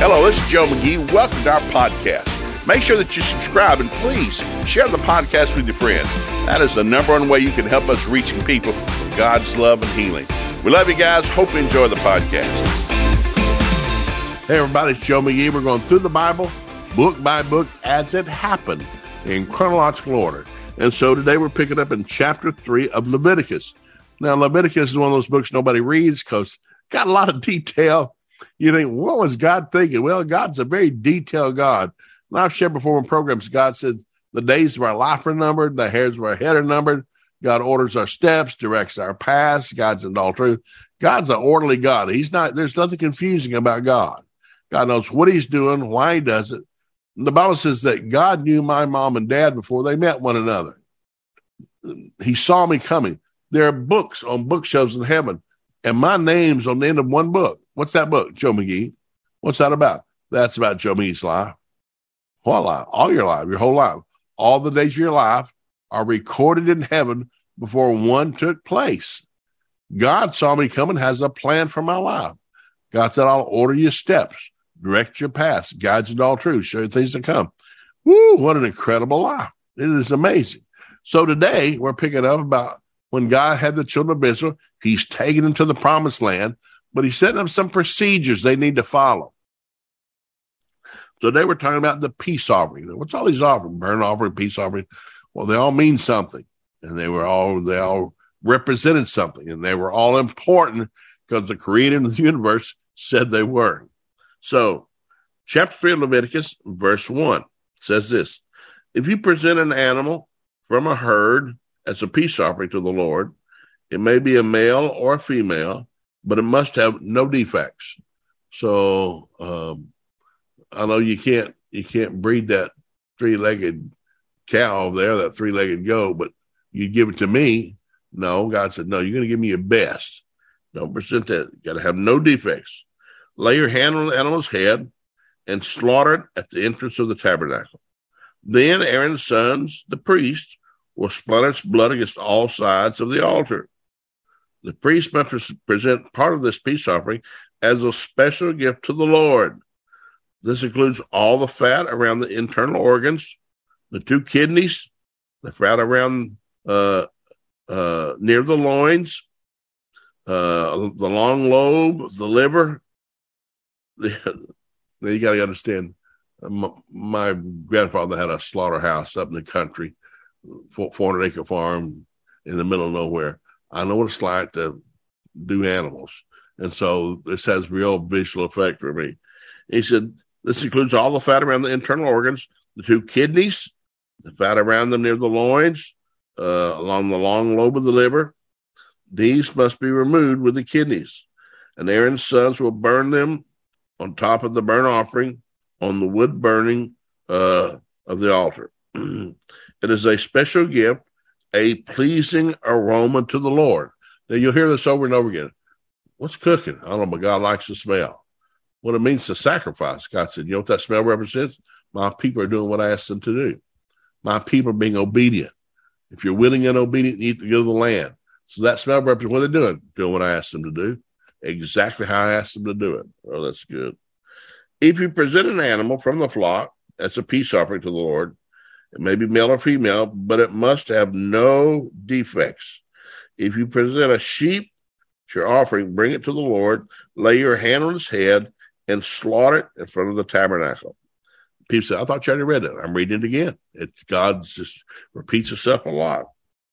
Hello, this is Joe McGee. Welcome to our podcast. Make sure that you subscribe and please share the podcast with your friends. That is the number one way you can help us reaching people with God's love and healing. We love you guys. Hope you enjoy the podcast. Hey, everybody, it's Joe McGee. We're going through the Bible, book by book, as it happened in chronological order. And so today we're picking up in chapter 3 of Leviticus. Now, Leviticus is one of those books nobody reads because it's got a lot of detail. You think, what was God thinking? Well, God's a very detailed God. And I've shared before in programs, God said the days of our life are numbered, the hairs of our head are numbered. God orders our steps, directs our paths. God's in all truth. God's an orderly God. There's nothing confusing about God. God knows what he's doing, why he does it. And the Bible says that God knew my mom and dad before they met one another. He saw me coming. There are books on bookshelves in heaven, and my name's on the end of one book. What's that book, Joe McGee? What's that about? That's about Joe McGee's life. What life? All your life, your whole life. All the days of your life are recorded in heaven before one took place. God saw me coming, has a plan for my life. God said, I'll order your steps, direct your paths, guide you in all truth, show you things to come. Woo, what an incredible life. It is amazing. So today we're picking up about when God had the children of Israel. He's taken them to the promised land, but he's setting up some procedures they need to follow. So today we're talking about the peace offering. What's all these offerings? Burnt offering, peace offering. Well, they all mean something, and they all represented something, and they were all important because the creator of the universe said they were. So, chapter 3 of Leviticus, verse 1 says this: if you present an animal from a herd as a peace offering to the Lord, it may be a male or a female, but it must have no defects. So, I know you can't breed that three-legged cow over there, that three-legged goat, but you give it to me. No, God said, no, you're going to give me your best. Don't present that. You got to have no defects. Lay your hand on the animal's head and slaughter it at the entrance of the tabernacle. Then Aaron's sons, the priests, will splatter its blood against all sides of the altar. The priest must present part of this peace offering as a special gift to the Lord. This includes all the fat around the internal organs, the 2 kidneys, the fat around near the loins, the long lobe, the liver. You got to understand, my grandfather had a slaughterhouse up in the country, 400-acre farm in the middle of nowhere. I know what it's like to do animals. And so this has real visual effect for me. He said, this includes all the fat around the internal organs, the 2 kidneys, the fat around them near the loins, along the long lobe of the liver. These must be removed with the kidneys. And Aaron's sons will burn them on top of the burnt offering on the wood burning of the altar. It is a special gift, a pleasing aroma to the Lord. Now, you'll hear this over and over again. What's cooking? I don't know, but God likes the smell. What it means to sacrifice. God said, you know what that smell represents? My people are doing what I asked them to do. My people are being obedient. If you're willing and obedient, you need to go to the land. So that smell represents what they're doing. Doing what I asked them to do. Exactly how I asked them to do it. Oh, that's good. If you present an animal from the flock as a peace offering to the Lord, it may be male or female, but it must have no defects. If you present a sheep to your offering, bring it to the Lord, lay your hand on its head, and slaughter it in front of the tabernacle. People say, I thought you already read it. I'm reading it again. God just repeats itself a lot.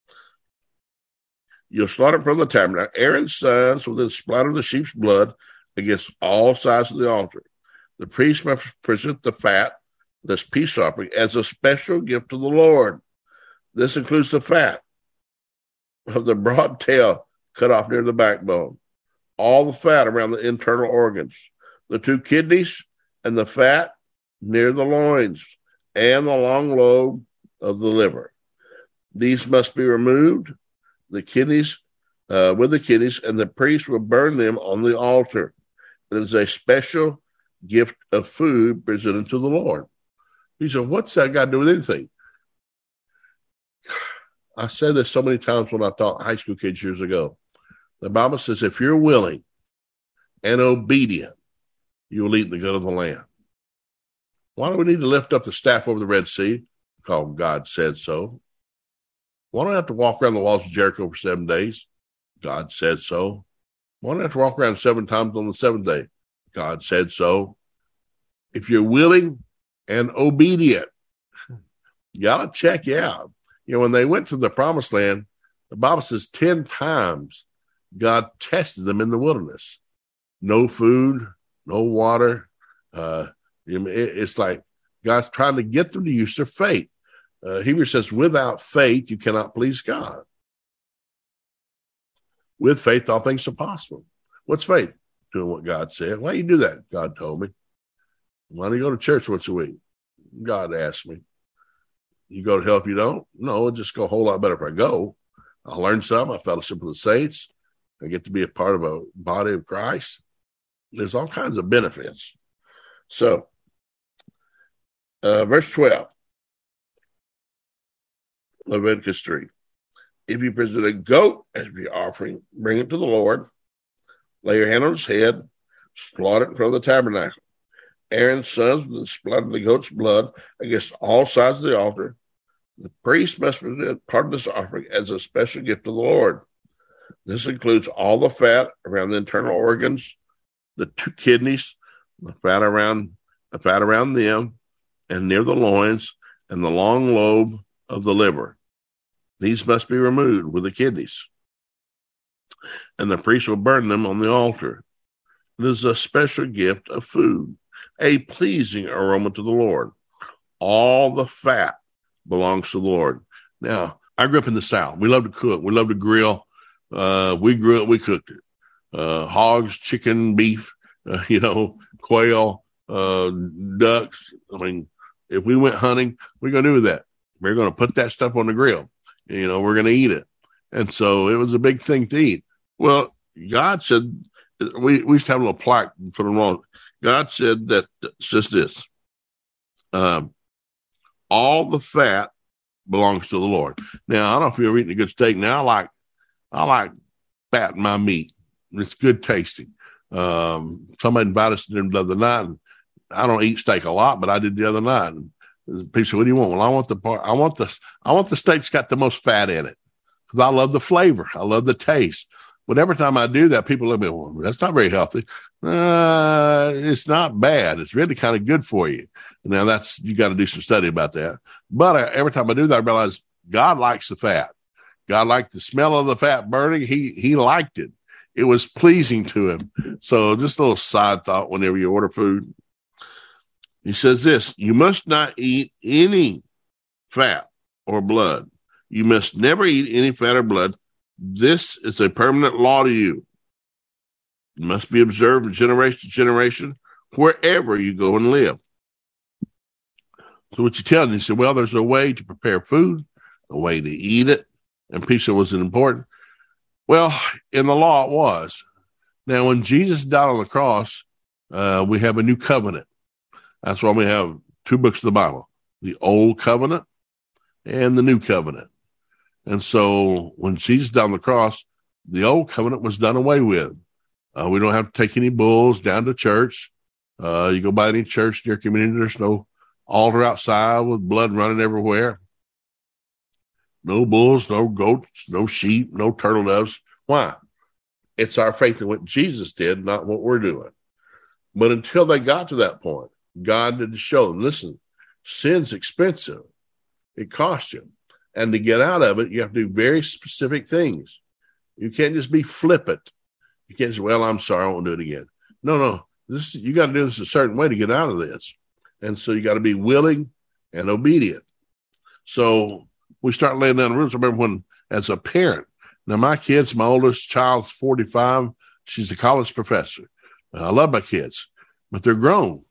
You'll slaughter it from the tabernacle. Aaron's sons will then splatter the sheep's blood against all sides of the altar. The priest must present the fat, this peace offering, as a special gift to the Lord. This includes the fat of the broad tail cut off near the backbone, all the fat around the internal organs, the 2 kidneys, and the fat near the loins, and the long lobe of the liver. These must be removed, the kidneys, with the kidneys, and the priest will burn them on the altar. It is a special gift of food presented to the Lord. He said, what's that got to do with anything? I said this so many times when I taught high school kids years ago. The Bible says if you're willing and obedient, you will eat in the good of the land. Why do we need to lift up the staff over the Red Sea? Because God said so. Why don't I have to walk around the walls of Jericho for 7 days? God said so. Why don't I have to walk around 7 times on the 7th day? God said so. If you're willing and obedient, you got to check you out. When they went to the promised land, the Bible says 10 times God tested them in the wilderness. No food, no water. It's like God's trying to get them to use their faith. Hebrews says, without faith, you cannot please God. With faith, all things are possible. What's faith? Doing what God said. Why do you do that? God told me. Why do you go to church once a week? God asked me. You go to hell if you don't? No, it'll just go a whole lot better if I go. I'll learn something. I fellowship with the saints. I get to be a part of a body of Christ. There's all kinds of benefits. So, verse 12, Leviticus 3. If you present a goat as your offering, bring it to the Lord. Lay your hand on its head, slaughter it in front of the tabernacle. Aaron's sons will splatter the goat's blood against all sides of the altar. The priest must present part of this offering as a special gift to the Lord. This includes all the fat around the internal organs, the 2 kidneys, the fat around them, and near the loins, and the long lobe of the liver. These must be removed with the kidneys, and the priest will burn them on the altar. It is a special gift of food, a pleasing aroma to the Lord. All the fat belongs to the Lord. Now, I grew up in the South. We love to cook. We love to grill. We grew it. We cooked it. Hogs, chicken, beef, quail, ducks. I mean, if we went hunting, we're going to do that. We're going to put that stuff on the grill. We're going to eat it. And so it was a big thing to eat. Well, God said, we used to have a little plaque put them on. God said that says this, all the fat belongs to the Lord. Now, I don't know if you're eating a good steak. Now, I like fat in my meat. It's good tasting. Somebody invited us to dinner the other night, and I don't eat steak a lot, but I did the other night. And people said, "What do you want?" Well, I want the steak that's got the most fat in it because I love the flavor. I love the taste. But every time I do that, people look at me, well, that's not very healthy. It's not bad. It's really kind of good for you. Now you got to do some study about that. But every time I do that, I realize God likes the fat. God liked the smell of the fat burning. He liked it. It was pleasing to him. So just a little side thought whenever you order food. He says this, you must not eat any fat or blood. You must never eat any fat or blood. This is a permanent law to you. It must be observed from generation to generation wherever you go and live. So what you tell them, he said, well, there's a way to prepare food, a way to eat it. And people said, was it important? Well, in the law it was. Now, when Jesus died on the cross, we have a new covenant. That's why we have 2 books of the Bible, the Old Covenant and the New Covenant. And so when Jesus died on the cross, the Old Covenant was done away with. We don't have to take any bulls down to church. You go by any church in your community, there's no altar outside with blood running everywhere. No bulls, no goats, no sheep, no turtle doves. Why? It's our faith in what Jesus did, not what we're doing. But until they got to that point, God had to show them, listen, sin's expensive. It costs you. And to get out of it, you have to do very specific things. You can't just be flippant. You can't say, well, I'm sorry, I won't do it again. No. You got to do this a certain way to get out of this. And so you got to be willing and obedient. So we start laying down the rules. I remember when, as a parent, now my kids, my oldest child's 45. She's a college professor. I love my kids, but they're grown.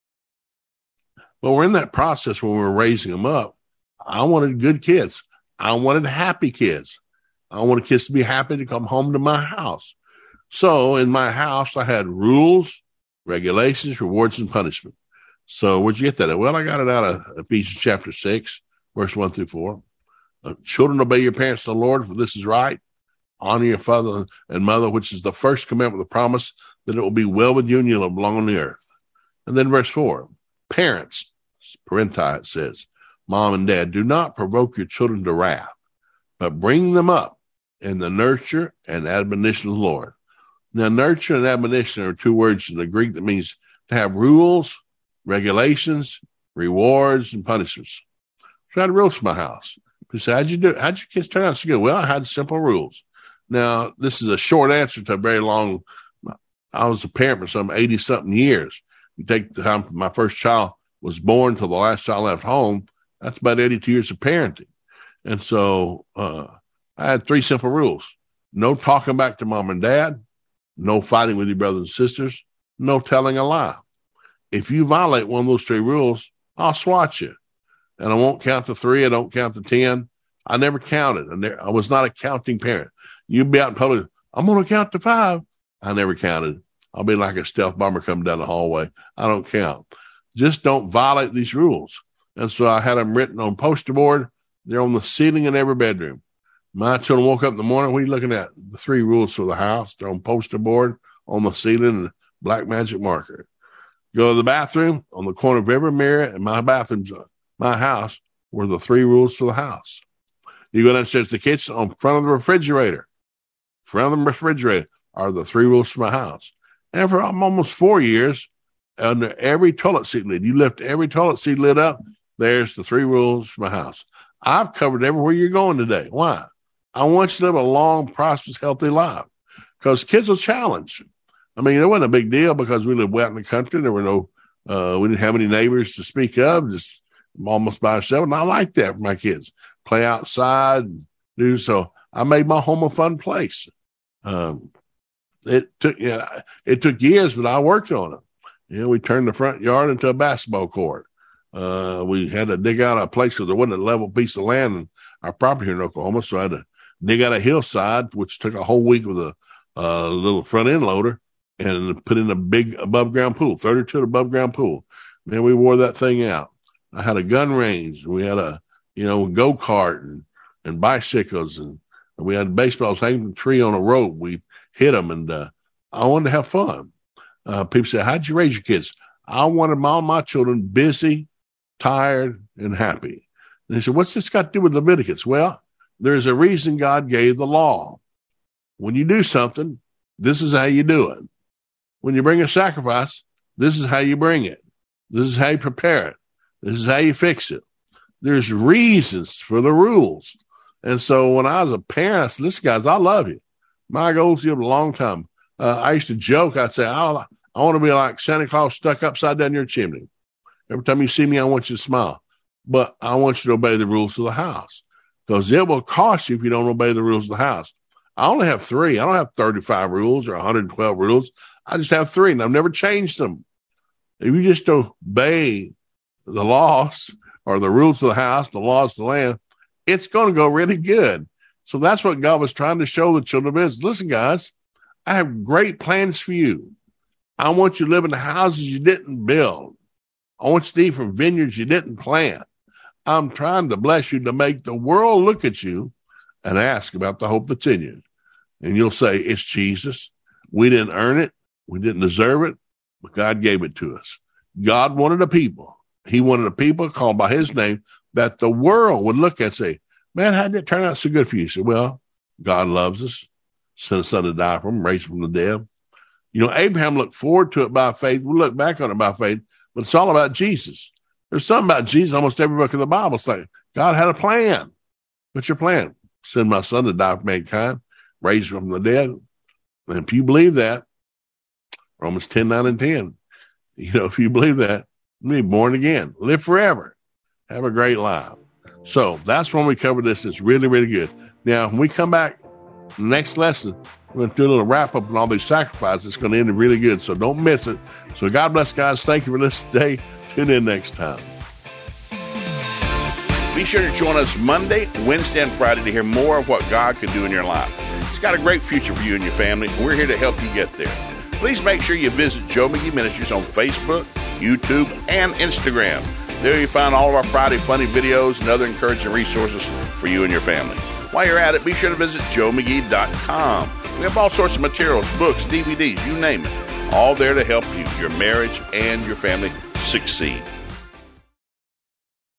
But we're in that process when we're raising them up. I wanted good kids. I wanted happy kids. I wanted kids to be happy to come home to my house. So in my house, I had rules, regulations, rewards, and punishment. So where'd you get that at? Well, I got it out of Ephesians chapter 6, verse 1 through 4. Children, obey your parents, the Lord, for this is right. Honor your father and mother, which is the first commandment with the promise that it will be well with you and you'll belong on the earth. And then verse 4, parents, parenti it says, mom and dad, do not provoke your children to wrath, but bring them up in the nurture and admonition of the Lord. Now, nurture and admonition are two words in the Greek that means to have rules, regulations, rewards, and punishments. So I had rules for my house. People say, how'd your kids turn out so good? Well, I had simple rules. Now, this is a short answer to a very long. I was a parent for some 80-something years. You take the time from my first child was born till the last child left home, that's about 82 years of parenting. And so I had 3 simple rules. No talking back to mom and dad. No fighting with your brothers and sisters. No telling a lie. If you violate one of those 3 rules, I'll swat you. And I won't count to 3. I don't count to 10. I never counted. And I was not a counting parent. You'd be out in public, I'm going to count to 5. I never counted. I'll be like a stealth bomber coming down the hallway. I don't count. Just don't violate these rules. And so I had them written on poster board. They're on the ceiling in every bedroom. My children woke up in the morning. What are you looking at? The 3 rules for the house. They're on poster board on the ceiling and black magic marker. Go to the bathroom. On the corner of every mirror in my bathroom, my house, were the 3 rules for the house. You go downstairs to the kitchen, on front of the refrigerator. Front of the refrigerator are the 3 rules for my house. And for almost 4 years, under every toilet seat lid, you lift every toilet seat lid up, there's the 3 rules for my house. I've covered everywhere you're going today. Why? I want you to live a long, prosperous, healthy life, because kids will challenge. I mean, it wasn't a big deal because we lived out in the country. There were we didn't have any neighbors to speak of, just almost by ourselves. And I like that for my kids. Play outside and do so. I made my home a fun place. It took years, but I worked on it. We turned the front yard into a basketball court. We had to dig out a place because there wasn't a level piece of land in our property here in Oklahoma. So I had to dig out a hillside, which took a whole week with a little front end loader, and put in a big above ground pool, 32 above ground pool. Man, we wore that thing out. I had a gun range. We had a, go-kart and bicycles, and we had baseballs hanging from the tree on a rope. We hit them, and I wanted to have fun. People say, how'd you raise your kids? I wanted all my children busy, tired, and happy. And they said, what's this got to do with Leviticus? Well, there's a reason God gave the law. When you do something, this is how you do it. When you bring a sacrifice, this is how you bring it. This is how you prepare it. This is how you fix it. There's reasons for the rules. And so when I was a parent, I said, listen, guys, I love you. My goal's you a long time. I used to joke. I'd say, I want to be like Santa Claus stuck upside down your chimney. Every time you see me, I want you to smile. But I want you to obey the rules of the house, because it will cost you if you don't obey the rules of the house. I only have 3. I don't have 35 rules or 112 rules. I just have 3, and I've never changed them. If you just obey the laws or the rules of the house, the laws of the land, it's going to go really good. So that's what God was trying to show the children of Israel. Listen, guys, I have great plans for you. I want you to live in the houses you didn't build. I want you to eat from vineyards you didn't plant. I'm trying to bless you to make the world look at you and ask about the hope that's in you. And you'll say, it's Jesus. We didn't earn it. We didn't deserve it, but God gave it to us. God wanted a people. He wanted a people called by his name that the world would look at and say, man, how did it turn out so good for you? He said, well, God loves us, sent a son to die for him, raised from the dead. Abraham looked forward to it by faith. We look back on it by faith, but it's all about Jesus. There's something about Jesus in almost every book of the Bible. It's like God had a plan. What's your plan? Send my son to die for mankind, raise from the dead. And if you believe that, Romans 10, 9, and 10, if you believe that, be born again, live forever, have a great life. So that's when we cover this. It's really, really good. Now, when we come back next lesson, we're going to do a little wrap up on all these sacrifices. It's going to end really good, so don't miss it. So God bless, guys. Thank you for listening today. Tune in next time. Be sure to join us Monday, Wednesday, and Friday to hear more of what God can do in your life. He's got a great future for you and your family, and we're here to help you get there. Please make sure you visit Joe McGee Ministries on Facebook, YouTube, and Instagram. There you find all of our Friday Funny videos and other encouraging resources for you and your family. While you're at it, be sure to visit joemcgee.com. We have all sorts of materials, books, DVDs, you name it. all there to help you, your marriage, and your family succeed.